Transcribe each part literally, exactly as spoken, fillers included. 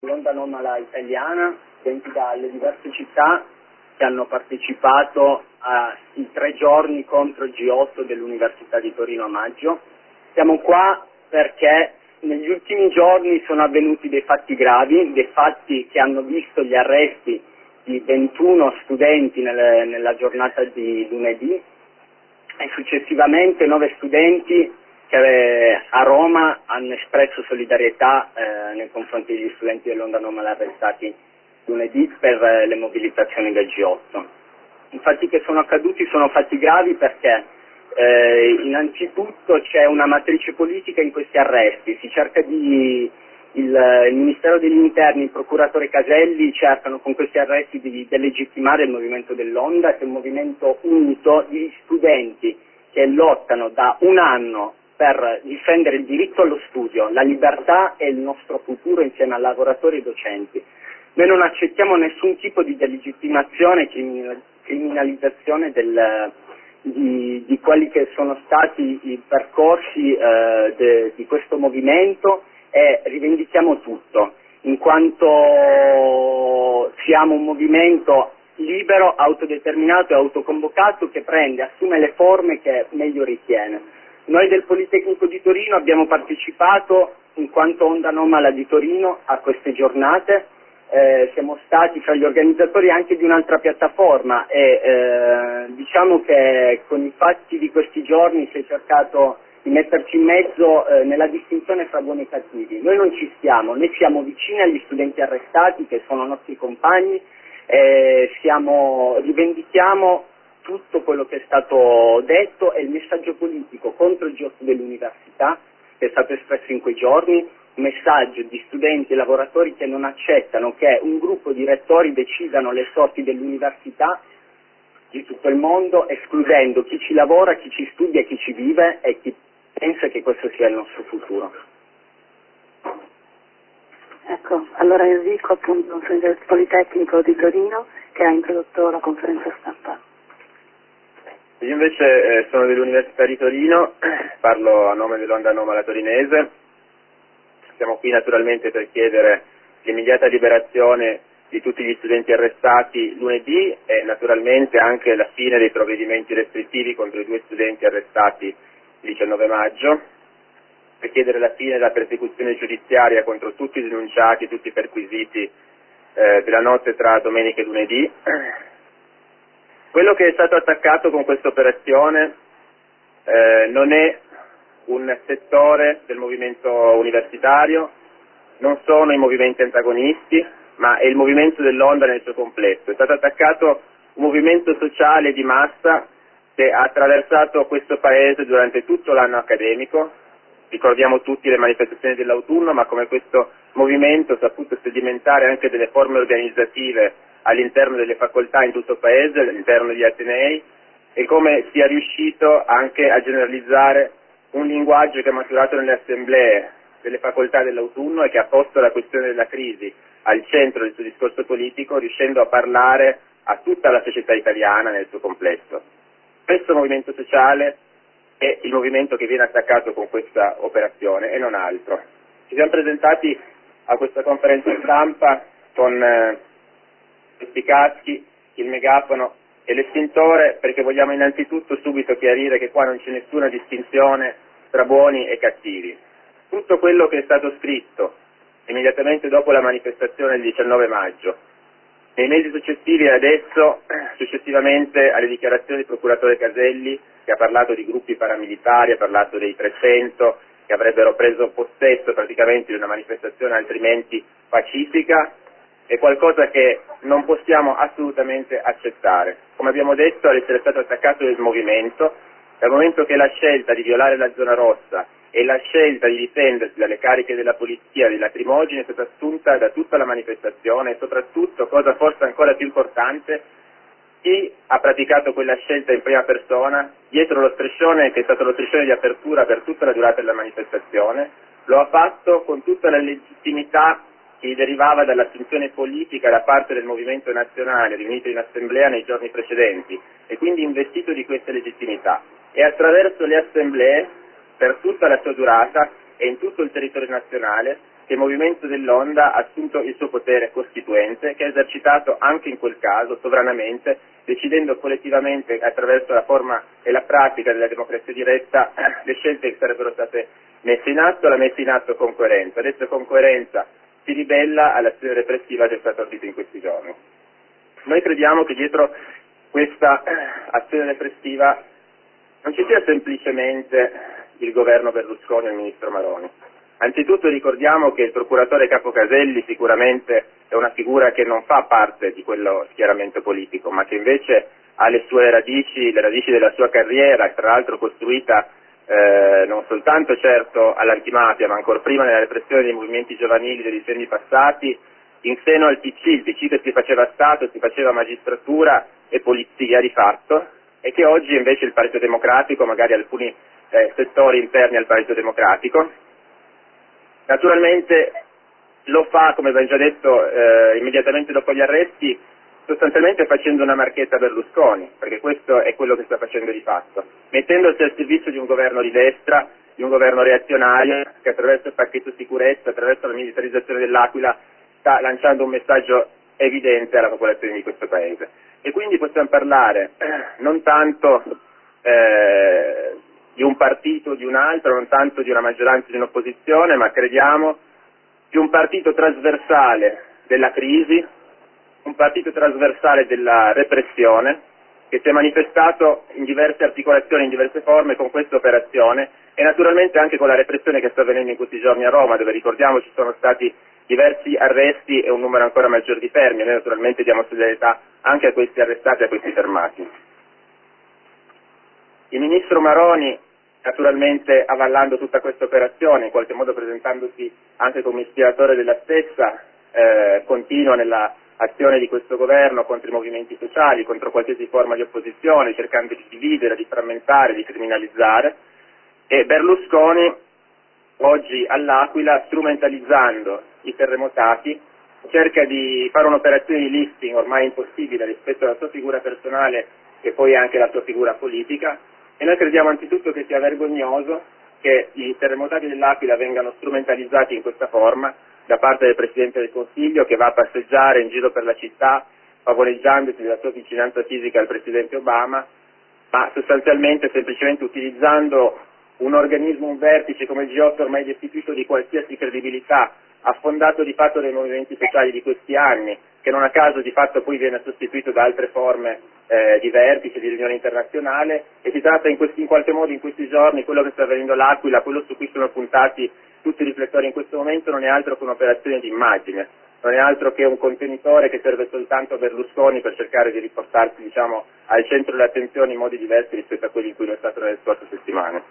l'Onda Anomala Italiana, studenti dalle diverse città che hanno partecipato ai tre giorni contro il G otto dell'Università di Torino a maggio. Siamo qua perché negli ultimi giorni sono avvenuti dei fatti gravi, dei fatti che hanno visto gli arresti di ventuno studenti nelle, nella giornata di lunedì e successivamente nove studenti che a Roma hanno espresso solidarietà eh, nei confronti degli studenti dell'Onda Anomala arrestati lunedì per eh, le mobilitazioni del G otto. I fatti che sono accaduti sono fatti gravi perché eh, innanzitutto c'è una matrice politica in questi arresti, si cerca di, il, il Ministero degli Interni, il procuratore Caselli cercano con questi arresti di delegittimare il movimento dell'Onda, che è un movimento unito di studenti che lottano da un anno per difendere il diritto allo studio, la libertà e il nostro futuro insieme a lavoratori e docenti. Noi non accettiamo nessun tipo di delegittimazione e criminalizzazione del, di, di quelli che sono stati i percorsi eh, de, di questo movimento e rivendichiamo tutto, in quanto siamo un movimento libero, autodeterminato e autoconvocato che prende, assume le forme che meglio ritiene. Noi del Politecnico di Torino abbiamo partecipato in quanto Onda Anomala di Torino a queste giornate, eh, siamo stati fra gli organizzatori anche di un'altra piattaforma e eh, diciamo che con i fatti di questi giorni si è cercato di metterci in mezzo eh, nella distinzione fra buoni e cattivi. Noi non ci stiamo, noi siamo vicini agli studenti arrestati che sono nostri compagni, eh, siamo, rivendichiamo tutto quello che è stato detto e il messaggio politico contro il G otto dell'università che è stato espresso in quei giorni, un messaggio di studenti e lavoratori che non accettano che un gruppo di rettori decidano le sorti dell'università di tutto il mondo, escludendo chi ci lavora, chi ci studia, chi ci vive e chi pensa che questo sia il nostro futuro. Ecco, allora Enrico, appunto, un studente del Politecnico di Torino che ha introdotto la conferenza stampa. Io invece eh, sono dell'Università di Torino, parlo a nome dell'Onda Anomala torinese. Siamo qui naturalmente per chiedere l'immediata liberazione di tutti gli studenti arrestati lunedì e naturalmente anche la fine dei provvedimenti restrittivi contro i due studenti arrestati il diciannove maggio, per chiedere la fine della persecuzione giudiziaria contro tutti i denunciati e tutti i perquisiti eh, della notte tra domenica e lunedì. Quello che è stato attaccato con questa operazione eh, non è un settore del movimento universitario, non sono i movimenti antagonisti, ma è il movimento dell'Onda nel suo complesso. È stato attaccato un movimento sociale di massa che ha attraversato questo paese durante tutto l'anno accademico. Ricordiamo tutti le manifestazioni dell'autunno, ma come questo movimento ha saputo sedimentare anche delle forme organizzative all'interno delle facoltà in tutto il paese, all'interno degli atenei, e come sia riuscito anche a generalizzare un linguaggio che è maturato nelle assemblee delle facoltà dell'autunno e che ha posto la questione della crisi al centro del suo discorso politico, riuscendo a parlare a tutta la società italiana nel suo complesso. Questo movimento sociale è il movimento che viene attaccato con questa operazione e non altro. Ci siamo presentati a questa conferenza stampa con eh, questi caschi, il megafono e l'estintore perché vogliamo innanzitutto subito chiarire che qua non c'è nessuna distinzione tra buoni e cattivi. Tutto quello che è stato scritto immediatamente dopo la manifestazione del diciannove maggio, nei mesi successivi e adesso, successivamente alle dichiarazioni del procuratore Caselli, che ha parlato di gruppi paramilitari, ha parlato dei trecento che avrebbero preso possesso praticamente di una manifestazione altrimenti pacifica, è qualcosa che non possiamo assolutamente accettare. Come abbiamo detto, ad essere stato attaccato il movimento, dal momento che la scelta di violare la zona rossa e la scelta di difendersi dalle cariche della polizia dei lacrimogeni è stata assunta da tutta la manifestazione e soprattutto, cosa forse ancora più importante, chi ha praticato quella scelta in prima persona, dietro lo striscione che è stato lo striscione di apertura per tutta la durata della manifestazione, lo ha fatto con tutta la legittimità che derivava dall'assunzione politica da parte del movimento nazionale riunito in assemblea nei giorni precedenti e quindi investito di questa legittimità. E attraverso le assemblee, per tutta la sua durata e in tutto il territorio nazionale, che il movimento dell'Onda ha assunto il suo potere costituente, che ha esercitato anche in quel caso sovranamente, decidendo collettivamente attraverso la forma e la pratica della democrazia diretta le scelte che sarebbero state messe in atto, l'ha messa in atto con coerenza. Adesso con coerenza si ribella all'azione repressiva che è stata ordita in questi giorni. Noi crediamo che dietro questa azione repressiva non ci sia semplicemente il governo Berlusconi e il ministro Maroni. Anzitutto ricordiamo che il procuratore Capo Caselli sicuramente è una figura che non fa parte di quello schieramento politico, ma che invece ha le sue radici, le radici della sua carriera, tra l'altro costruita eh, non soltanto certo all'antimafia, ma ancora prima nella repressione dei movimenti giovanili degli decenni passati, in seno al P C, il P C che si faceva Stato, si faceva magistratura e polizia di fatto, e che oggi invece il Partito Democratico, magari alcuni eh, settori interni al Partito Democratico, naturalmente lo fa, come ben già detto, eh, immediatamente dopo gli arresti, sostanzialmente facendo una marchetta a Berlusconi, perché questo è quello che sta facendo di fatto, mettendosi al servizio di un governo di destra, di un governo reazionario, che attraverso il pacchetto sicurezza, attraverso la militarizzazione dell'Aquila, sta lanciando un messaggio evidente alla popolazione di questo Paese. E quindi possiamo parlare eh, non tanto eh, di un partito o di un altro, non tanto di una maggioranza o di un'opposizione, ma crediamo di un partito trasversale della crisi, un partito trasversale della repressione, che si è manifestato in diverse articolazioni, in diverse forme con questa operazione e naturalmente anche con la repressione che sta avvenendo in questi giorni a Roma, dove ricordiamo ci sono stati diversi arresti e un numero ancora maggiore di fermi. Noi naturalmente diamo solidarietà anche a questi arrestati e a questi fermati. Il ministro Maroni, naturalmente avallando tutta questa operazione, in qualche modo presentandosi anche come ispiratore della stessa, eh, continua nella azione di questo governo contro i movimenti sociali, contro qualsiasi forma di opposizione, cercando di dividere, di frammentare, di criminalizzare, e Berlusconi oggi all'Aquila, strumentalizzando i terremotati, cerca di fare un'operazione di lifting ormai impossibile rispetto alla sua figura personale e poi anche alla sua figura politica, e noi crediamo anzitutto che sia vergognoso che i terremotati dell'Aquila vengano strumentalizzati in questa forma da parte del Presidente del Consiglio, che va a passeggiare in giro per la città favoleggiandosi della sua vicinanza fisica al Presidente Obama, ma sostanzialmente semplicemente utilizzando un organismo, un vertice come il G otto ormai destituito di qualsiasi credibilità, affondato di fatto dai movimenti sociali di questi anni, che non a caso di fatto poi viene sostituito da altre forme eh, di vertice, di riunione internazionale, e si tratta in, questi, in qualche modo in questi giorni, quello che sta avvenendo all'Aquila, quello su cui sono puntati tutti i riflettori in questo momento, non è altro che un'operazione di immagine, non è altro che un contenitore che serve soltanto a Berlusconi per cercare di riportarsi, diciamo, al centro dell'attenzione in modi diversi rispetto a quelli in cui lo è stato nelle scorse settimane.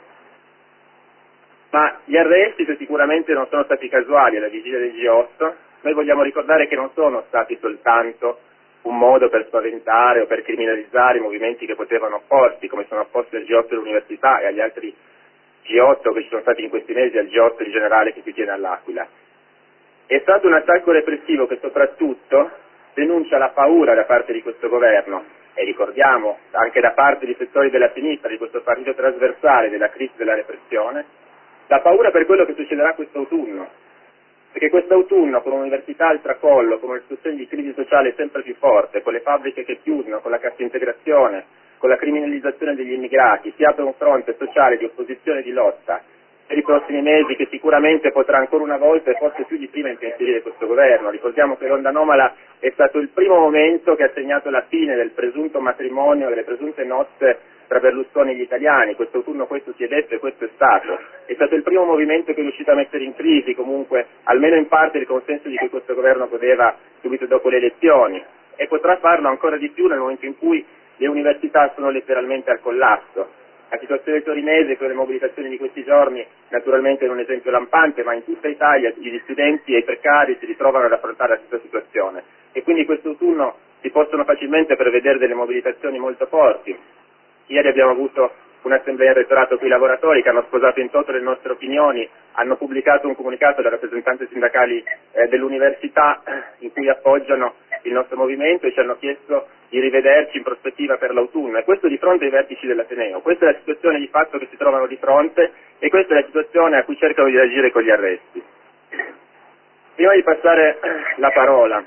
Ma gli arresti, che sicuramente non sono stati casuali alla vigilia del G otto, noi vogliamo ricordare che non sono stati soltanto un modo per spaventare o per criminalizzare i movimenti che potevano opporsi, come sono opposti al G otto dell'università e agli altri G otto che ci sono stati in questi mesi, al G otto in generale che si tiene all'Aquila. È stato un attacco repressivo che soprattutto denuncia la paura da parte di questo governo, e ricordiamo anche da parte di settori della sinistra, di questo partito trasversale della crisi della repressione, la paura per quello che succederà quest'autunno, perché quest'autunno con un'università al tracollo, con una situazione di crisi sociale sempre più forte, con le fabbriche che chiudono, con la cassa integrazione, con la criminalizzazione degli immigrati, si apre un fronte sociale di opposizione e di lotta per i prossimi mesi che sicuramente potrà ancora una volta e forse più di prima impensierire questo governo. Ricordiamo che l'onda anomala è stato il primo momento che ha segnato la fine del presunto matrimonio, delle presunte nozze tra Berlusconi e gli italiani. Quest'autunno questo si è detto e questo è stato. È stato il primo movimento che è riuscito a mettere in crisi comunque, almeno in parte, il consenso di cui questo governo godeva subito dopo le elezioni, e potrà farlo ancora di più nel momento in cui le università sono letteralmente al collasso. La situazione torinese con le mobilitazioni di questi giorni naturalmente è un esempio lampante, ma in tutta Italia gli studenti e i precari si ritrovano ad affrontare la stessa situazione, e quindi quest'autunno si possono facilmente prevedere delle mobilitazioni molto forti. Ieri abbiamo avuto un'assemblea in rettorato con i lavoratori che hanno sposato in toto le nostre opinioni, hanno pubblicato un comunicato da rappresentanti sindacali eh, dell'università in cui appoggiano il nostro movimento e ci hanno chiesto di rivederci in prospettiva per l'autunno, e questo di fronte ai vertici dell'Ateneo. Questa è la situazione di fatto che si trovano di fronte, e questa è la situazione a cui cercano di reagire con gli arresti. Prima di passare la parola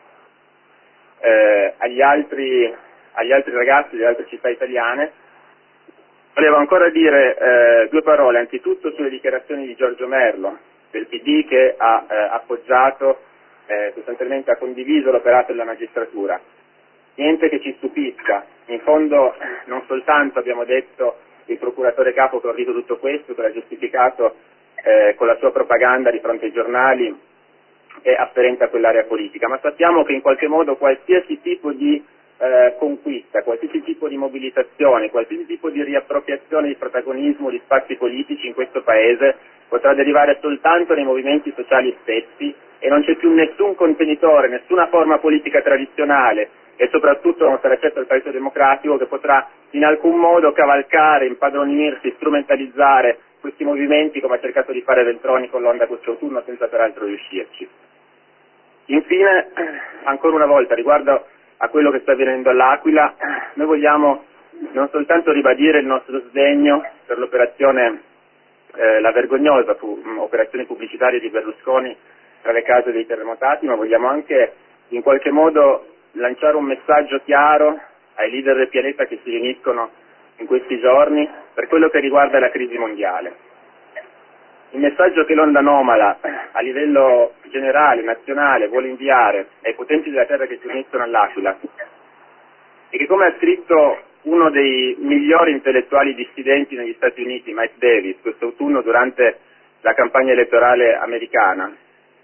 eh, agli altri, agli altri ragazzi delle altre città italiane, volevo ancora dire eh, due parole, anzitutto sulle dichiarazioni di Giorgio Merlo, del P D, che ha eh, appoggiato, eh, sostanzialmente ha condiviso l'operato della magistratura. Niente che ci stupisca, in fondo non soltanto abbiamo detto il procuratore capo che ha ordito tutto questo, che l'ha giustificato eh, con la sua propaganda di fronte ai giornali e afferente a quell'area politica, ma sappiamo che in qualche modo qualsiasi tipo di eh, conquista, qualsiasi tipo di mobilitazione, qualsiasi tipo di riappropriazione di protagonismo di spazi politici in questo Paese potrà derivare soltanto dai movimenti sociali stessi e non c'è più nessun contenitore, nessuna forma politica tradizionale e soprattutto non sarà certo il Partito Democratico che potrà in alcun modo cavalcare, impadronirsi, strumentalizzare questi movimenti come ha cercato di fare Veltroni con l'onda quest'autunno senza peraltro riuscirci. Infine, ancora una volta, riguardo a quello che sta avvenendo all'Aquila, noi vogliamo non soltanto ribadire il nostro sdegno per l'operazione, eh, la vergognosa pu- operazione pubblicitaria di Berlusconi tra le case dei terremotati, ma vogliamo anche in qualche modo lanciare un messaggio chiaro ai leader del pianeta che si riuniscono in questi giorni per quello che riguarda la crisi mondiale. Il messaggio che l'onda anomala a livello generale, nazionale, vuole inviare ai potenti della terra che si uniscono all'Aquila è che, come ha scritto uno dei migliori intellettuali dissidenti negli Stati Uniti, Mike Davis, quest'autunno durante la campagna elettorale americana,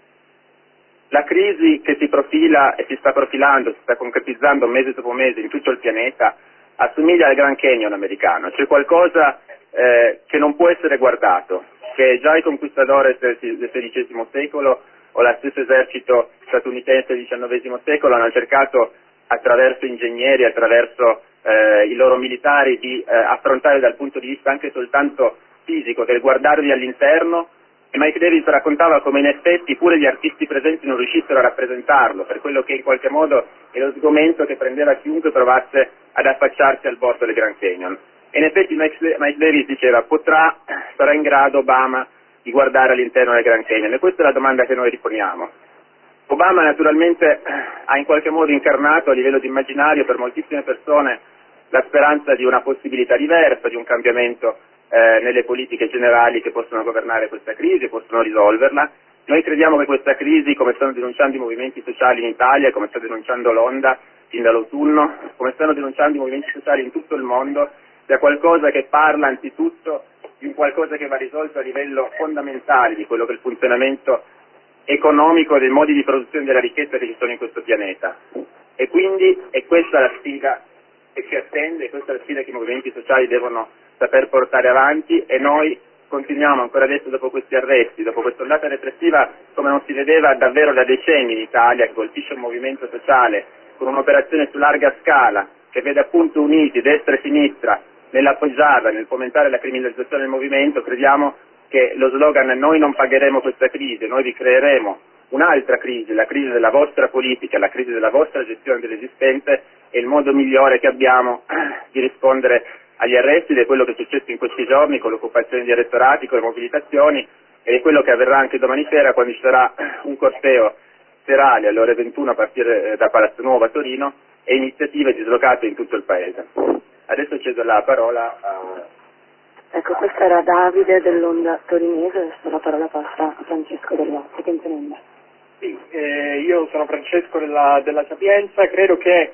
la crisi che si profila e si sta profilando, si sta concretizzando mese dopo mese in tutto il pianeta assomiglia al Grand Canyon americano, c'è qualcosa eh, che non può essere guardato, che già i conquistadores del, del sedicesimo secolo o lo stesso esercito statunitense del diciannovesimo secolo hanno cercato attraverso ingegneri, attraverso eh, i loro militari di eh, affrontare dal punto di vista anche soltanto fisico, del guardarvi all'interno. E Mike Davis raccontava come in effetti pure gli artisti presenti non riuscissero a rappresentarlo, per quello che in qualche modo è lo sgomento che prendeva chiunque provasse ad affacciarsi al bordo del Grand Canyon. E in effetti Mike Davis diceva: potrà, sarà in grado Obama di guardare all'interno del Grand Canyon, e questa è la domanda che noi riponiamo. Obama naturalmente ha in qualche modo incarnato a livello di immaginario per moltissime persone la speranza di una possibilità diversa, di un cambiamento eh, nelle politiche generali che possono governare questa crisi e possono risolverla. Noi crediamo che questa crisi, come stanno denunciando i movimenti sociali in Italia, come sta denunciando l'Onda fin dall'autunno, come stanno denunciando i movimenti sociali in tutto il mondo, sia qualcosa che parla anzitutto di un qualcosa che va risolto a livello fondamentale di quello che è il funzionamento economico, dei modi di produzione della ricchezza che ci sono in questo pianeta. E quindi è questa la sfida che ci attende, è questa la sfida che i movimenti sociali devono saper portare avanti, e noi continuiamo ancora adesso, dopo questi arresti, dopo questa ondata repressiva come non si vedeva davvero da decenni in Italia, che colpisce un movimento sociale con un'operazione su larga scala, che vede appunto uniti destra e sinistra nell'appoggiarla, nel fomentare la criminalizzazione del movimento. Crediamo che lo slogan "noi non pagheremo questa crisi, noi vi creeremo un'altra crisi, la crisi della vostra politica, la crisi della vostra gestione dell'esistente", è il modo migliore che abbiamo di rispondere agli arresti, ed è quello che è successo in questi giorni con l'occupazione di elettorati, con le mobilitazioni, ed è quello che avverrà anche domani sera quando ci sarà un corteo serale alle ore ventuno a partire da Palazzo Nuovo a Torino e iniziative dislocate in tutto il Paese. Adesso cedo la parola a... Ecco, questo era Davide dell'Onda torinese, adesso la parola passa a Francesco Dell'Ozzi, che intende. Sì, eh, io sono Francesco della, della Sapienza. Credo che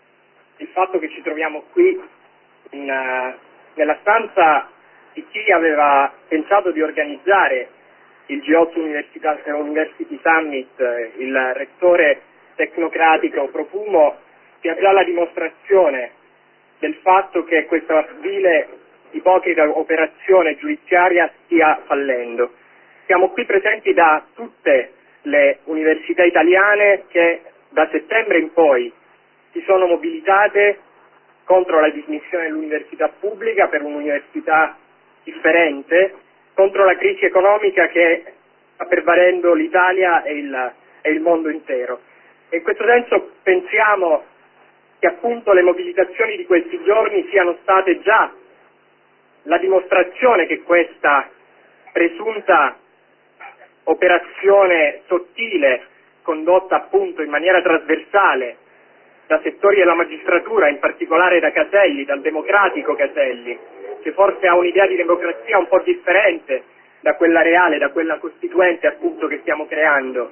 il fatto che ci troviamo qui in, uh, nella stanza di chi aveva pensato di organizzare il G otto Università, University Summit, eh, il rettore tecnocratico Profumo, sia già la dimostrazione del fatto che questa vile, ipocrita operazione giudiziaria stia fallendo. Siamo qui presenti da tutte le università italiane che da settembre in poi si sono mobilitate contro la dismissione dell'università pubblica per un'università differente, contro la crisi economica che sta pervadendo l'Italia e il, e il mondo intero. E in questo senso pensiamo che appunto le mobilitazioni di questi giorni siano state già la dimostrazione che questa presunta operazione sottile condotta appunto in maniera trasversale da settori della magistratura, in particolare da Caselli, dal democratico Caselli, che forse ha un'idea di democrazia un po' differente da quella reale, da quella costituente appunto che stiamo creando,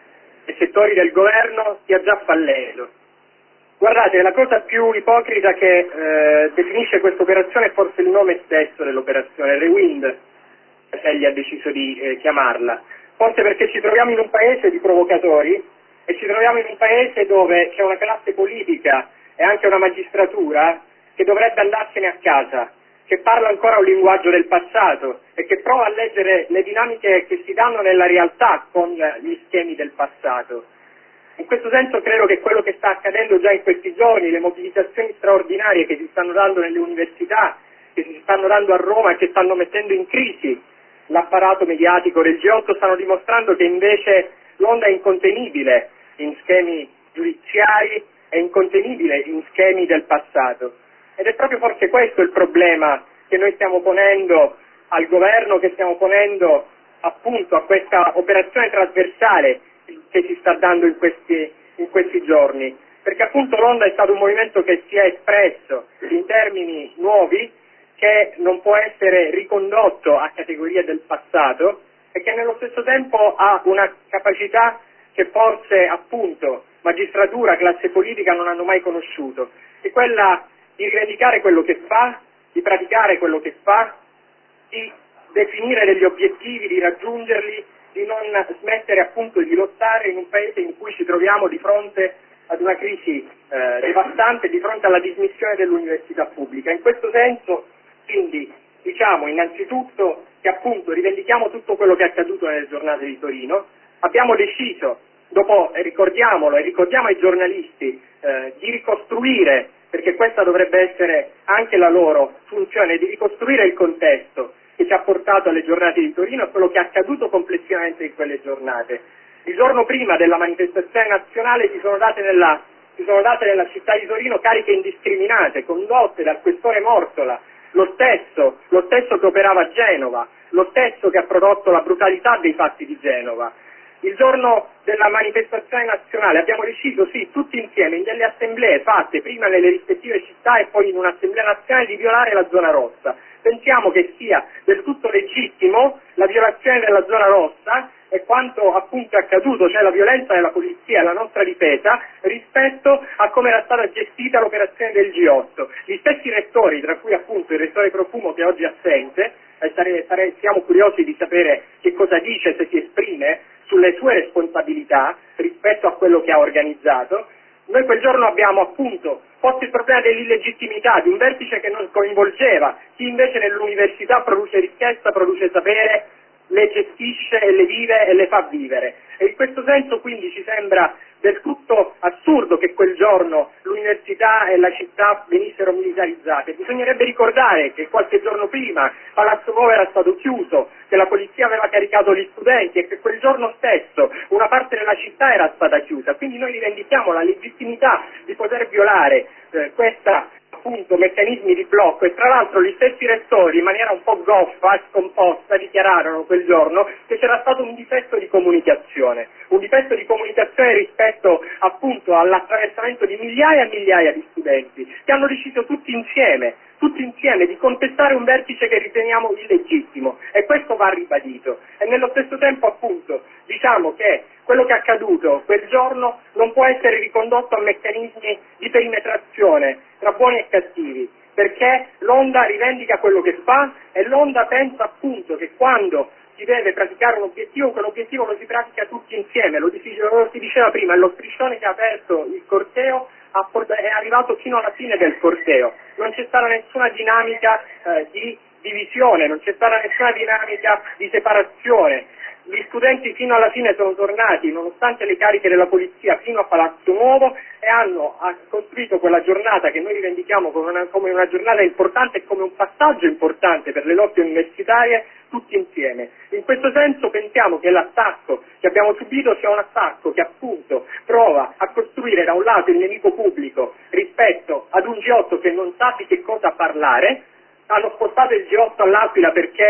e settori del governo, stia già fallendo. Guardate, la cosa più ipocrita che eh, definisce questa operazione è forse il nome stesso dell'operazione, Rewind, Caselli ha deciso di eh, chiamarla, forse perché ci troviamo in un paese di provocatori e ci troviamo in un paese dove c'è una classe politica e anche una magistratura che dovrebbe andarsene a casa, che parla ancora un linguaggio del passato e che prova a leggere le dinamiche che si danno nella realtà con gli schemi del passato. In questo senso credo che quello che sta accadendo già in questi giorni, le mobilitazioni straordinarie che si stanno dando nelle università, che si stanno dando a Roma e che stanno mettendo in crisi l'apparato mediatico del G otto, stanno dimostrando che invece l'onda è incontenibile in schemi giudiziari, è incontenibile in schemi del passato. Ed è proprio forse questo il problema che noi stiamo ponendo al governo, che stiamo ponendo appunto a questa operazione trasversale che si sta dando in questi, in questi giorni, perché appunto l'Onda è stato un movimento che si è espresso in termini nuovi, che non può essere ricondotto a categorie del passato e che nello stesso tempo ha una capacità che forse appunto magistratura, classe politica non hanno mai conosciuto, è quella di rivendicare quello che fa, di praticare quello che fa, di definire degli obiettivi, di raggiungerli, di non smettere appunto di lottare in un paese in cui ci troviamo di fronte ad una crisi eh, devastante, di fronte alla dismissione dell'università pubblica. In questo senso, quindi, diciamo innanzitutto che appunto rivendichiamo tutto quello che è accaduto nelle giornate di Torino, abbiamo deciso, dopo, eh, ricordiamolo e ricordiamo ai giornalisti, eh, di ricostruire, perché questa dovrebbe essere anche la loro funzione, di ricostruire il contesto che ci ha portato alle giornate di Torino e quello che è accaduto complessivamente in quelle giornate. Il giorno prima della manifestazione nazionale si sono date nella, si sono date nella città di Torino cariche indiscriminate, condotte dal questore Mortola, lo stesso, lo stesso che operava a Genova, lo stesso che ha prodotto la brutalità dei fatti di Genova. Il giorno della manifestazione nazionale abbiamo deciso, sì, tutti insieme, in delle assemblee fatte prima nelle rispettive città e poi in un'assemblea nazionale, di violare la zona rossa. Pensiamo che sia del tutto legittimo la violazione della zona rossa e quanto appunto è accaduto, cioè la violenza della polizia e la nostra difesa rispetto a come era stata gestita l'operazione del G otto. Gli stessi rettori, tra cui appunto il rettore Profumo che oggi è assente, e sare, sare, siamo curiosi di sapere che cosa dice, se si esprime sulle sue responsabilità rispetto a quello che ha organizzato. Noi quel giorno abbiamo appunto posto il problema dell'illegittimità di un vertice che non coinvolgeva chi invece nell'università produce ricchezza, produce sapere, le gestisce e le vive e le fa vivere. E in questo senso quindi ci sembra del tutto assurdo che quel giorno l'università e la città venissero militarizzate. Bisognerebbe ricordare che qualche giorno prima Palazzo Nuovo era stato chiuso, che la polizia aveva caricato gli studenti e che quel giorno stesso una parte della città era stata chiusa. Quindi noi rivendichiamo la legittimità di poter violare eh, questa appunto meccanismi di blocco, e tra l'altro gli stessi rettori in maniera un po' goffa e scomposta dichiararono quel giorno che c'era stato un difetto di comunicazione, un difetto di comunicazione rispetto appunto all'attraversamento di migliaia e migliaia di studenti che hanno deciso tutti insieme, tutti insieme di contestare un vertice che riteniamo illegittimo, e questo va ribadito. E nello stesso tempo appunto diciamo che quello che è accaduto quel giorno non può essere ricondotto a meccanismi di perimetrazione tra buoni e cattivi, perché l'Onda rivendica quello che fa e l'Onda pensa appunto che quando si deve praticare un obiettivo, quell'obiettivo lo si pratica tutti insieme, lo, lo si diceva prima, lo striscione che ha aperto il corteo è arrivato fino alla fine del corteo, non c'è stata nessuna dinamica eh, di divisione, non c'è stata nessuna dinamica di separazione. Gli studenti fino alla fine sono tornati, nonostante le cariche della polizia, fino a Palazzo Nuovo e hanno costruito quella giornata che noi rivendichiamo come una, come una giornata importante e come un passaggio importante per le lotte universitarie, tutti insieme. In questo senso pensiamo che l'attacco che abbiamo subito sia un attacco che appunto prova a costruire da un lato il nemico pubblico rispetto ad un G otto che non sa di che cosa parlare. Hanno spostato il G otto all'Aquila perché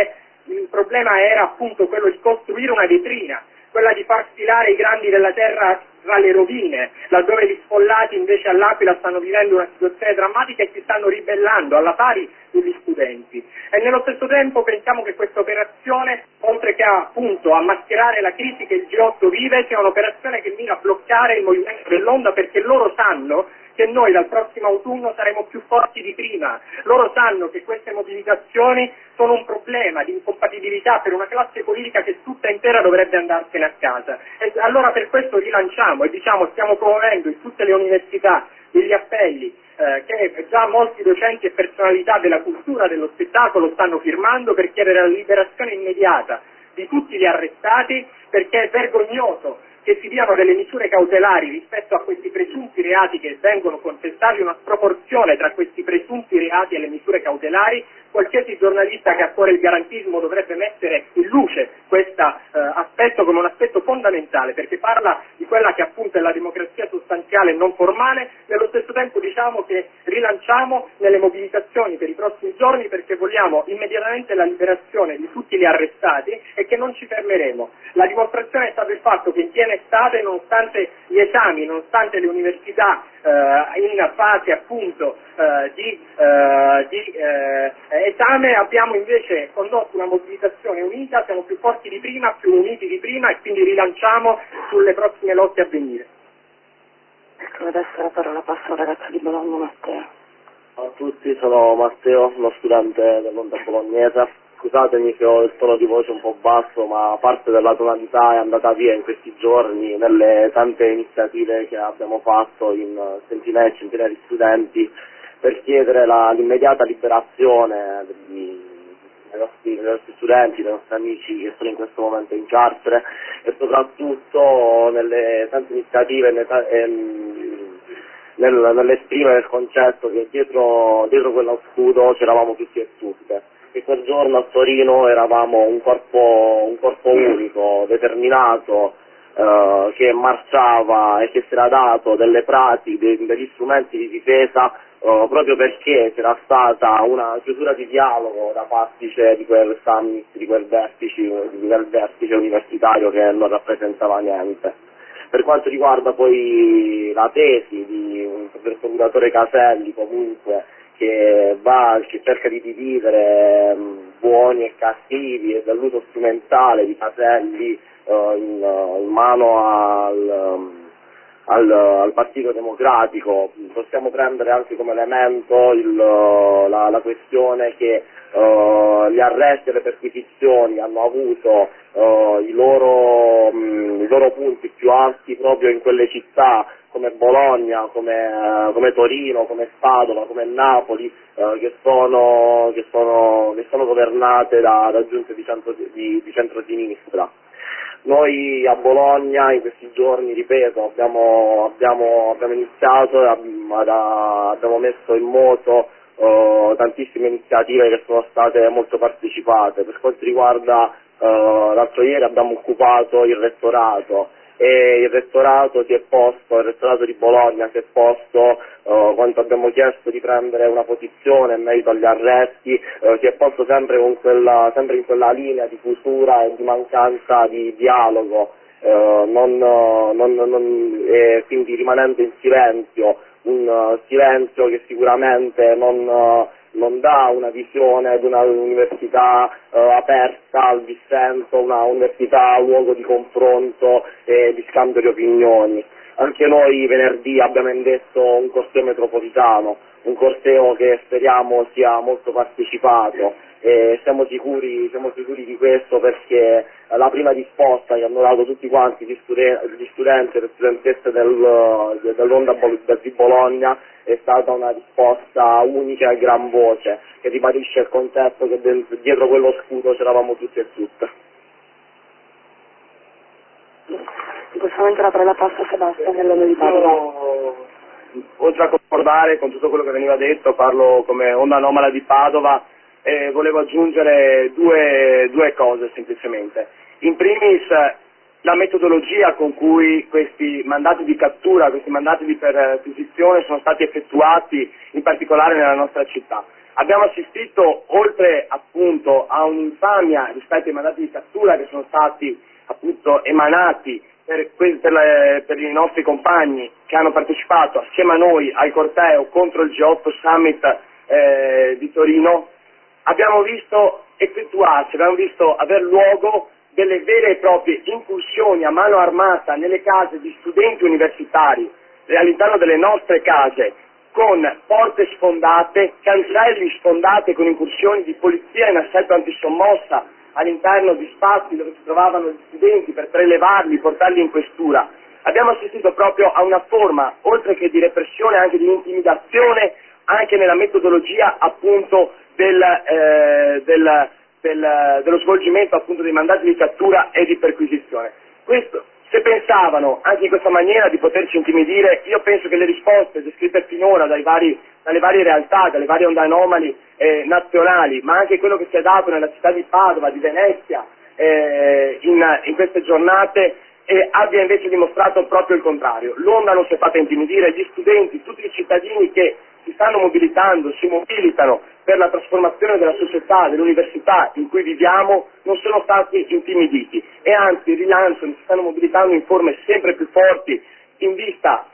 il problema era appunto quello di costruire una vetrina, quella di far sfilare i grandi della terra tra le rovine, laddove gli sfollati invece all'Aquila stanno vivendo una situazione drammatica e si stanno ribellando alla pari degli studenti. E nello stesso tempo pensiamo che questa operazione, oltre che appunto a mascherare la crisi che il G otto vive, sia un'operazione che mira a bloccare il movimento dell'onda, perché loro sanno che noi dal prossimo autunno saremo più forti di prima. Loro sanno che queste mobilitazioni sono un problema di incompatibilità per una classe politica che tutta intera dovrebbe andarsene a casa. E allora per questo rilanciamo e diciamo stiamo promuovendo in tutte le università degli appelli eh, che già molti docenti e personalità della cultura, dello spettacolo stanno firmando per chiedere la liberazione immediata di tutti gli arrestati, perché è vergognoso che si diano delle misure cautelari rispetto a questi presunti reati che vengono contestati, una sproporzione tra questi presunti reati e le misure cautelari. Qualsiasi giornalista che ha a cuore il garantismo dovrebbe mettere in luce questo eh, aspetto come un aspetto fondamentale, perché parla di quella che appunto è la democrazia sostanziale e non formale. Nello stesso tempo diciamo che rilanciamo nelle mobilitazioni per i prossimi giorni, perché vogliamo immediatamente la liberazione di tutti gli arrestati e che non ci fermeremo. La dimostrazione è stato il fatto che in piena estate, nonostante gli esami, nonostante le università eh, in fase appunto eh, di, eh, di eh, esame, abbiamo invece condotto una mobilitazione unita, siamo più forti di prima, più uniti di prima e quindi rilanciamo sulle prossime lotte a venire. Ecco, adesso la parola passa al ragazzo di Bologna, Matteo. Ciao a tutti, sono Matteo, uno studente dell'Onda Bolognese. Scusatemi se ho il tono di voce un po' basso, ma parte della tonalità è andata via in questi giorni nelle tante iniziative che abbiamo fatto in centinaia e centinaia di studenti per chiedere la, l'immediata liberazione dei, dei, nostri, dei nostri studenti, dei nostri amici che sono in questo momento in carcere, e soprattutto nelle tante iniziative nelle, ehm, nel, nell'esprimere il concetto che dietro, dietro quello scudo c'eravamo tutti e tutte. E quel giorno a Torino eravamo un corpo, un corpo unico, determinato, eh, che marciava e che si era dato delle pratiche, degli strumenti di difesa, eh, proprio perché c'era stata una chiusura di dialogo da parte di quel summit, di quel vertice, di quel vertice universitario che non rappresentava niente. Per quanto riguarda poi la tesi di, del procuratore Caselli, comunque, che va, che cerca di dividere mh, buoni e cattivi, e dall'uso strumentale di Caselli uh, in, uh, in mano al, um, al, al Partito Democratico, possiamo prendere anche come elemento il, uh, la, la questione che uh, gli arresti e le perquisizioni hanno avuto uh, i, loro, mh, i loro punti più alti proprio in quelle città come Bologna, come, come Torino, come Padova, come Napoli, eh, che, sono, che, sono, che sono governate da, da giunte di, centro, di, di centrosinistra. Noi a Bologna in questi giorni, ripeto, abbiamo, abbiamo, abbiamo iniziato e abbiamo messo in moto uh, tantissime iniziative che sono state molto partecipate. Per quanto riguarda uh, l'altro ieri abbiamo occupato il rettorato, e il rettorato si è posto, il rettorato di Bologna si è posto, uh, quando abbiamo chiesto di prendere una posizione in merito agli arresti, uh, si è posto sempre, con quella, sempre in quella linea di chiusura e di mancanza di dialogo, uh, non, uh, non, non, e quindi rimanendo in silenzio, un uh, silenzio che sicuramente non... Uh, non dà una visione di una università uh, aperta al dissenso, una università luogo di confronto e di scambio di opinioni. Anche noi venerdì abbiamo indetto un corteo metropolitano, un corteo che speriamo sia molto partecipato, e siamo sicuri, siamo sicuri di questo perché la prima risposta che hanno dato tutti quanti gli, studen- gli studenti e le studentesse del, dell'Onda di Bologna è stata una risposta unica e a gran voce, che ribadisce il concetto che dentro, dietro quello scudo c'eravamo tutti e tutte. In questo momento la parola passa a Sebastiano nell'Onda di Padova. Oltre a concordare con tutto quello che veniva detto, parlo come Onda Anomala di Padova e volevo aggiungere due, due cose semplicemente. In primis la metodologia con cui questi mandati di cattura, questi mandati di perquisizione sono stati effettuati, in particolare nella nostra città. Abbiamo assistito, oltre appunto a un'infamia rispetto ai mandati di cattura che sono stati appunto emanati per, per, le, per i nostri compagni che hanno partecipato assieme a noi al corteo contro il G otto Summit eh, di Torino, abbiamo visto effettuarsi, abbiamo visto aver luogo delle vere e proprie incursioni a mano armata nelle case di studenti universitari e all'interno delle nostre case, con porte sfondate, cancelli sfondate con incursioni di polizia in assetto antisommossa all'interno di spazi dove si trovavano gli studenti per prelevarli, portarli in questura. Abbiamo assistito proprio a una forma, oltre che di repressione, anche di intimidazione, anche nella metodologia appunto del, eh, del, del, dello svolgimento appunto dei mandati di cattura e di perquisizione. Questo, se pensavano anche in questa maniera di poterci intimidire, io penso che le risposte descritte finora dai vari, dalle varie realtà, dalle varie onde anomali eh, nazionali, ma anche quello che si è dato nella città di Padova, di Venezia, eh, in, in queste giornate, eh, abbia invece dimostrato proprio il contrario. L'onda non si è fatta intimidire, gli studenti, tutti i cittadini che si stanno mobilitando, si mobilitano per la trasformazione della società, dell'università in cui viviamo, non sono stati intimiditi e anzi rilanciano, si stanno mobilitando in forme sempre più forti in vista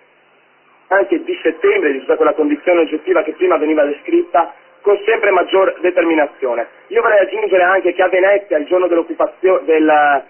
anche di settembre, di tutta quella condizione oggettiva che prima veniva descritta, con sempre maggior determinazione. Io vorrei aggiungere anche che a Venezia, il giorno dell'occupazione, del,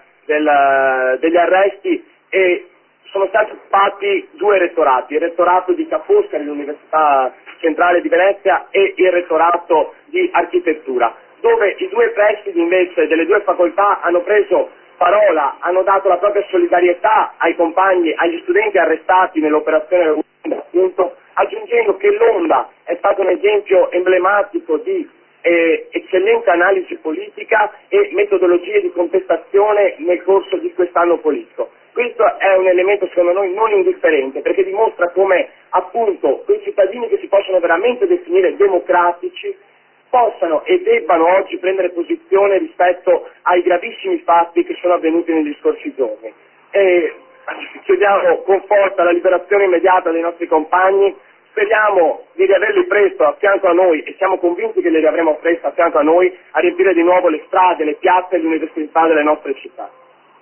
del, degli arresti, e sono stati occupati due rettorati, il rettorato di Ca' Foscari dell'Università Centrale di Venezia e il rettorato di Architettura, dove i due presidi invece delle due facoltà hanno preso parola, hanno dato la propria solidarietà ai compagni, agli studenti arrestati nell'operazione Londa, appunto, aggiungendo che l'Onda è stato un esempio emblematico di eh, eccellente analisi politica e metodologie di contestazione nel corso di quest'anno politico. Questo è un elemento secondo noi non indifferente, perché dimostra come appunto quei cittadini che si possono veramente definire democratici possano e debbano oggi prendere posizione rispetto ai gravissimi fatti che sono avvenuti negli scorsi giorni. E chiediamo con forza la liberazione immediata dei nostri compagni, speriamo di riaverli presto a fianco a noi e siamo convinti che li riavremo presto a fianco a noi a riempire di nuovo le strade, le piazze e le università delle nostre città.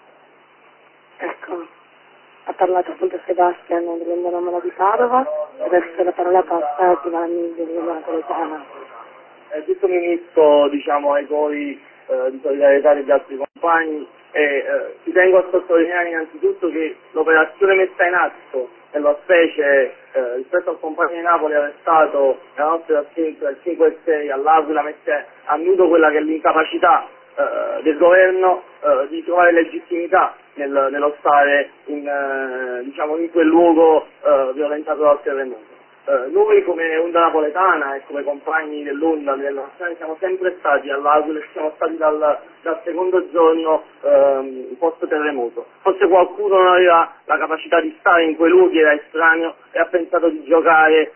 Ecco, ha parlato appunto Sebastian dell'Onda Anomala di Padova, adesso la parola passa a Giovanni dell'Onda Napoletana. Eh, questo mi unisco diciamo, ai cori eh, di solidarietà degli altri compagni e eh, ci tengo a sottolineare innanzitutto che l'operazione messa in atto, nello specie eh, rispetto al compagno di Napoli arrestato nella notte dal cinque al sei all'Aquila, mette a nudo quella che è l'incapacità eh, del governo eh, di trovare legittimità nel, nello stare in, eh, diciamo, in quel luogo eh, violentato dal terremoto. Uh, noi come Onda Napoletana e come compagni dell'Onda a livello nazionale siamo sempre stati all'Aquila e siamo stati dal, dal secondo giorno um, post terremoto. Forse qualcuno non aveva la capacità di stare in quei luoghi, era estraneo e ha pensato di giocare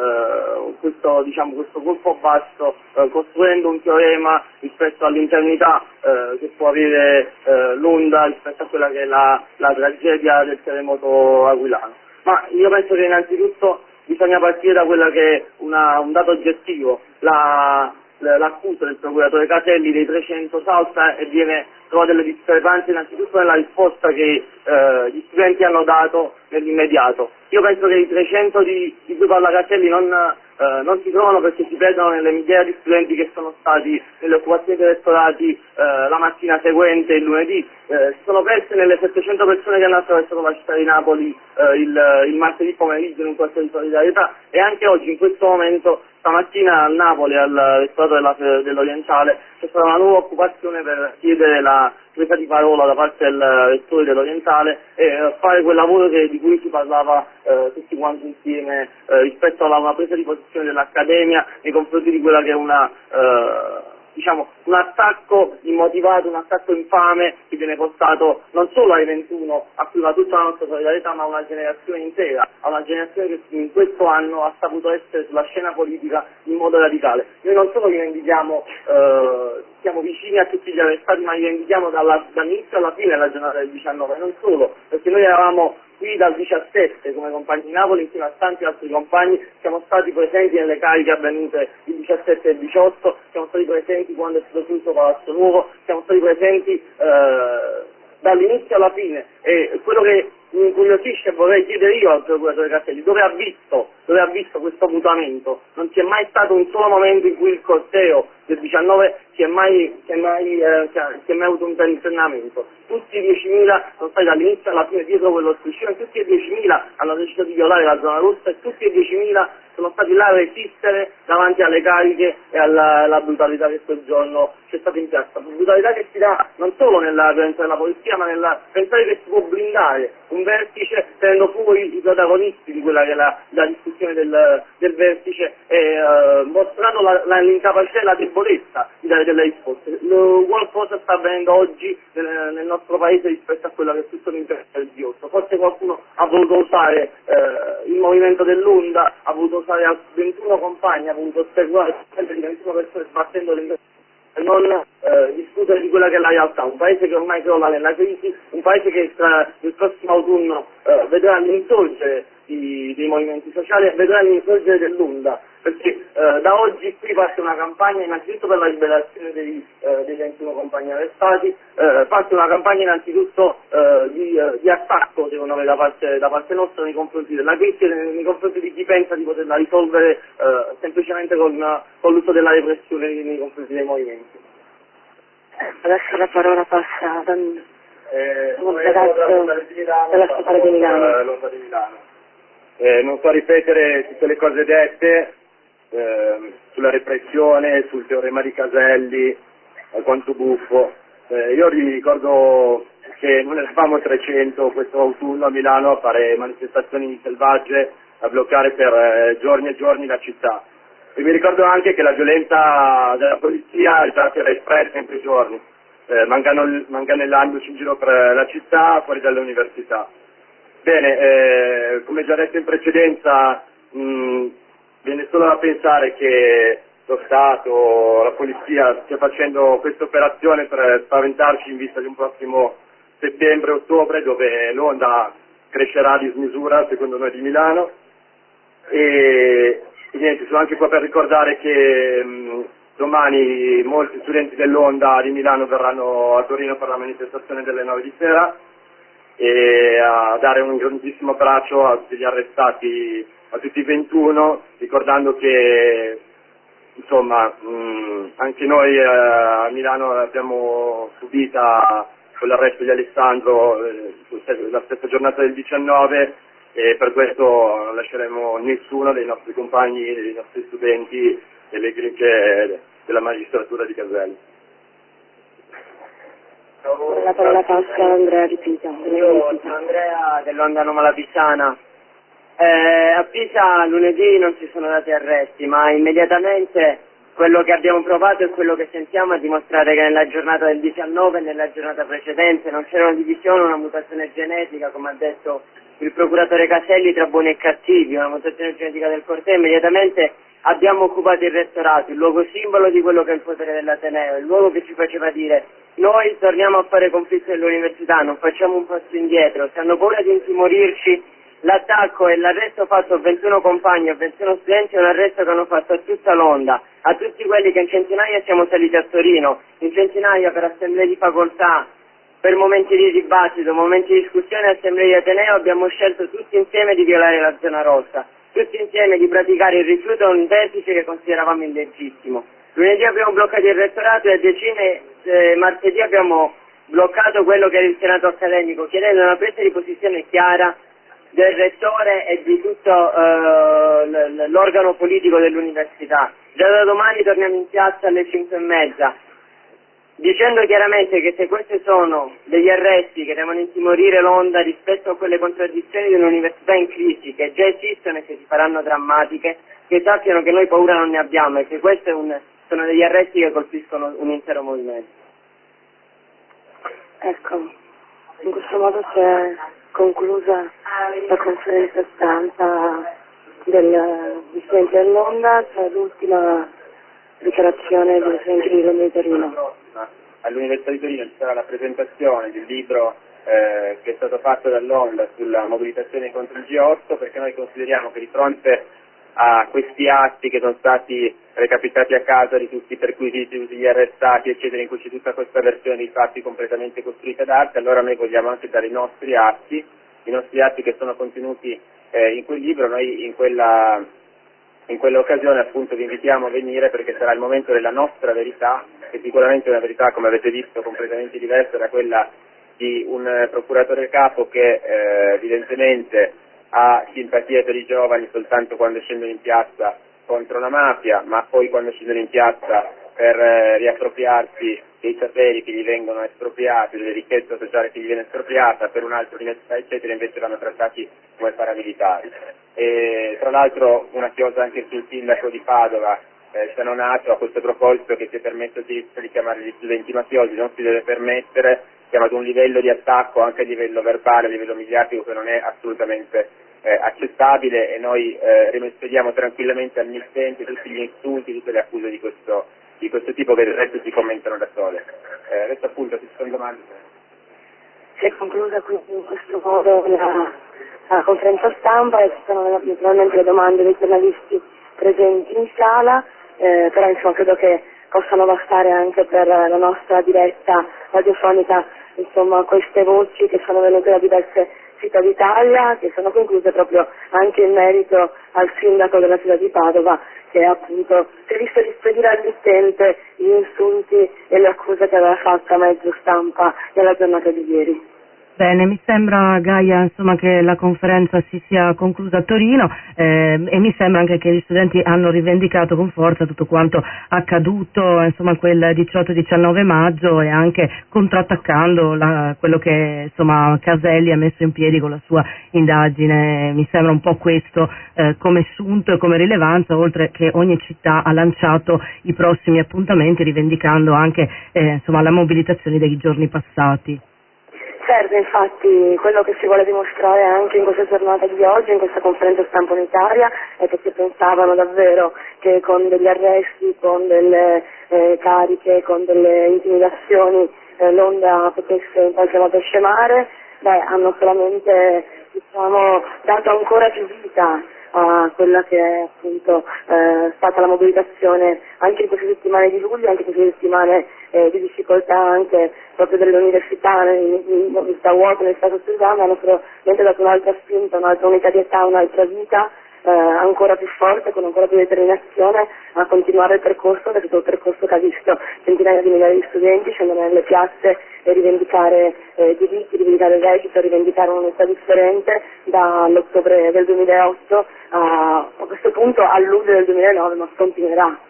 uh, questo, diciamo, questo colpo basso uh, costruendo un teorema rispetto all'internità uh, che può avere uh, l'Onda rispetto a quella che è la, la tragedia del terremoto aquilano. Ma io penso che innanzitutto bisogna partire da quella che è una, un dato oggettivo, la, l'accusa del procuratore Caselli dei trecento salta e viene trovata delle discrepanze innanzitutto nella risposta che eh, gli studenti hanno dato nell'immediato. Io penso che i trecento di, di cui parla Caselli non, eh, non si trovano perché si perdono nelle migliaia di studenti che sono stati nelle occupazioni dei rettorati eh, la mattina seguente, il lunedì, eh, si sono perse nelle settecento persone che hanno attraversato la città di Napoli eh, il, il martedì pomeriggio in un corso di solidarietà e anche oggi in questo momento stamattina a Napoli al rettorato della, dell'Orientale c'è stata una nuova occupazione per chiedere la presa di parola da parte del rettore dell'Orientale e fare quel lavoro che, di cui si parlava eh, tutti quanti insieme eh, rispetto a una presa di posizione dell'Accademia nei confronti di quella che è una eh, diciamo un attacco immotivato, un attacco infame che viene portato non solo ai ventuno a cui va tutta la nostra solidarietà ma a una generazione intera, a una generazione che in questo anno ha saputo essere sulla scena politica in modo radicale. Noi non solo rivendichiamo, eh, siamo vicini a tutti gli arrestati ma rivendichiamo dalla, dall'inizio alla fine della giornata del diciannove, non solo, perché noi eravamo qui dal diciassette come compagni di Napoli insieme a tanti altri compagni, siamo stati presenti nelle cariche avvenute il diciassette e il diciotto, siamo stati presenti quando è stato chiuso Palazzo Nuovo, siamo stati presenti eh, dall'inizio alla fine, e quello che mi incuriosisce e vorrei chiedere io al procuratore Caselli, dove ha visto, dove ha visto questo mutamento? Non c'è mai stato un solo momento in cui il corteo del diciannove si è mai, si è mai, eh, si è mai avuto un tentennamento. Tutti i diecimila sono stati dall'inizio alla fine dietro quello striscione, tutti e diecimila hanno deciso di violare la zona rossa e tutti e diecimila sono stati là a resistere davanti alle cariche e alla, alla brutalità che quel giorno c'è stata in piazza. Brutalità che si dà non solo nella violenza della polizia, ma nella pensare che si può blindare un vertice tenendo fuori i protagonisti di quella che è la, la discussione del, del vertice e eh, mostrando la, la, l'incapacità e la debolezza di dare delle risposte. Lo, qualcosa sta avvenendo oggi nel, nel nostro paese rispetto a quello che è tutto l'interesse del G otto. Forse qualcuno ha voluto usare eh, il movimento dell'Onda, ha voluto usare ventuno compagni, ha voluto osservare di ventuno persone sbattendo le e non eh, discutere di quella che è la realtà, un paese che ormai crolla nella crisi, un paese che tra il prossimo autunno eh, vedrà l'insorgere di, dei movimenti sociali e vedrà l'insorgere dell'Onda, perché eh, da oggi qui parte una campagna innanzitutto per la liberazione dei, eh, dei ventuno compagni arrestati, eh, parte una campagna innanzitutto eh, di, eh, di attacco secondo me da parte, da parte nostra nei confronti della crisi e nei, nei confronti di chi pensa di poterla risolvere eh, semplicemente con, con l'uso della repressione nei, nei confronti dei movimenti. Adesso la parola passa a Eh, un ragazzo della Statale di Milano. L'Onda di Milano. Eh, non so ripetere tutte le cose dette eh, sulla repressione, sul teorema di Caselli, alquanto buffo. Eh, io ricordo che non eravamo trecento questo autunno a Milano a fare manifestazioni selvagge, a bloccare per eh, giorni e giorni la città. E mi ricordo anche che la violenza della polizia già si era espressa in quei giorni, eh, manganellandoci in giro per la città, fuori dalle università. Bene, eh, come già detto in precedenza, mh, viene solo da pensare che lo Stato, la polizia stia facendo questa operazione per spaventarci in vista di un prossimo settembre-ottobre dove l'onda crescerà a dismisura, secondo noi, di Milano. E, e niente, sono anche qua per ricordare che mh, domani molti studenti dell'Onda di Milano verranno a Torino per la manifestazione delle nove di sera e a dare un grandissimo abbraccio a tutti gli arrestati, a tutti i ventuno, ricordando che insomma mh, anche noi eh, a Milano abbiamo subita quell'arresto di Alessandro eh, la stessa giornata del diciannove e per questo non lasceremo nessuno dei nostri compagni, dei nostri studenti delle cliniche della magistratura di Caselli. La parola passa a Andrea Di Pisa. Io sono Andrea dell'Onda Nomala Pisana. Eh, a Pisa lunedì non ci sono dati arresti, ma immediatamente quello che abbiamo provato e quello che sentiamo è dimostrare che nella giornata del diciannove e nella giornata precedente non c'era una divisione, una mutazione genetica, come ha detto il procuratore Caselli, tra buoni e cattivi, una mutazione genetica del corteo. Immediatamente abbiamo occupato il rettorato, il luogo simbolo di quello che è il potere dell'Ateneo, il luogo che ci faceva dire noi torniamo a fare conflitti nell'università, non facciamo un passo indietro, se hanno paura di intimorirci, l'attacco e l'arresto fatto a ventuno compagni e a ventuno studenti è un arresto che hanno fatto a tutta l'Onda, a tutti quelli che in centinaia siamo saliti a Torino, in centinaia per assemblee di facoltà, per momenti di dibattito, momenti di discussione e assemblee di Ateneo abbiamo scelto tutti insieme di violare la zona rossa, tutti insieme di praticare il rifiuto a un vertice che consideravamo illegittimo. Lunedì abbiamo bloccato il rettorato e a decine eh, martedì abbiamo bloccato quello che era il Senato accademico, chiedendo una presa di posizione chiara del rettore e di tutto eh, l'organo politico dell'università. Già da domani torniamo in piazza alle cinque e mezza, dicendo chiaramente che se questi sono degli arresti che devono intimorire l'Onda rispetto a quelle contraddizioni di un'università in crisi che già esistono e che si faranno drammatiche, che sappiano che noi paura non ne abbiamo e che questi sono degli arresti che colpiscono un intero movimento. Ecco, in questo modo si è conclusa la conferenza stampa del Presidente dell'Onda, c'è l'ultima dichiarazione del Presidente di Roma di Torino. All'Università di Torino ci sarà la presentazione del libro eh, che è stato fatto dall'Onda sulla mobilitazione contro il G otto, perché noi consideriamo che di fronte a questi atti che sono stati recapitati a casa di tutti i perquisiti, di tutti gli arrestati, eccetera, in cui c'è tutta questa versione dei fatti completamente costruita d'arte, allora noi vogliamo anche dare i nostri atti, i nostri atti che sono contenuti eh, in quel libro. Noi in quella, in quell'occasione appunto vi invitiamo a venire, perché sarà il momento della nostra verità, che sicuramente è una verità, come avete visto, completamente diversa da quella di un eh, procuratore capo che eh, evidentemente ha simpatia per i giovani soltanto quando scendono in piazza contro la mafia, ma poi quando scendono in piazza per eh, riappropriarsi dei saperi che gli vengono espropriati, delle ricchezze sociali che gli viene espropriata, per un'altra università eccetera, invece vanno trattati come paramilitari. E tra l'altro una chiosa anche sul sindaco di Padova, eh, Stanonato, a questo proposito, che si è permesso di, di chiamare gli studenti mafiosi, non si deve permettere, chiamato un livello di attacco anche a livello verbale, a livello mediatico, che non è assolutamente eh, accettabile, e noi eh, rimediamo tranquillamente al mittente tutti gli insulti, tutte le accuse di questo, di questo tipo, che del resto si commentano da sole. Eh, adesso appunto ci sono domande. Si è conclusa quindi in questo modo la, la conferenza stampa e ci sono naturalmente le domande dei giornalisti presenti in sala, eh, però insomma credo che possano bastare anche per la nostra diretta radiofonica, insomma, queste voci che sono venute da diverse città d'Italia, che sono concluse proprio anche in merito al sindaco della città di Padova, che appunto si è visto rispedire al mittente gli insulti e le accuse che aveva fatto a mezzo stampa nella giornata di ieri. Bene, mi sembra, Gaia, insomma, che la conferenza si sia conclusa a Torino eh, e mi sembra anche che gli studenti hanno rivendicato con forza tutto quanto accaduto, insomma, quel diciotto diciannove maggio, e anche contrattaccando la, quello che, insomma, Caselli ha messo in piedi con la sua indagine. Mi sembra un po' questo eh, come assunto e come rilevanza, oltre che ogni città ha lanciato i prossimi appuntamenti rivendicando anche eh, insomma, la mobilitazione dei giorni passati. Certo, infatti quello che si vuole dimostrare anche in questa giornata di oggi, in questa conferenza stampa unitaria, è che si pensavano davvero che con degli arresti, con delle eh, cariche, con delle intimidazioni eh, l'onda potesse in qualche modo scemare. Beh, hanno solamente, diciamo, dato ancora più vita a quella che è appunto eh, stata la mobilitazione anche in queste settimane di luglio, anche in queste settimane eh, di difficoltà anche proprio delle università, in università vuote, nel stato d'esame, hanno probabilmente dato un'altra spinta, un'altra unitarietà, un'altra vita eh, ancora più forte, con ancora più determinazione a continuare il percorso, perché è un percorso che ha visto centinaia di migliaia di studenti scendere nelle piazze e rivendicare eh, diritti, rivendicare reddito, rivendicare un'unità differente dall'ottobre del duemilaotto a, a questo punto a luglio del duemilanove, ma continuerà.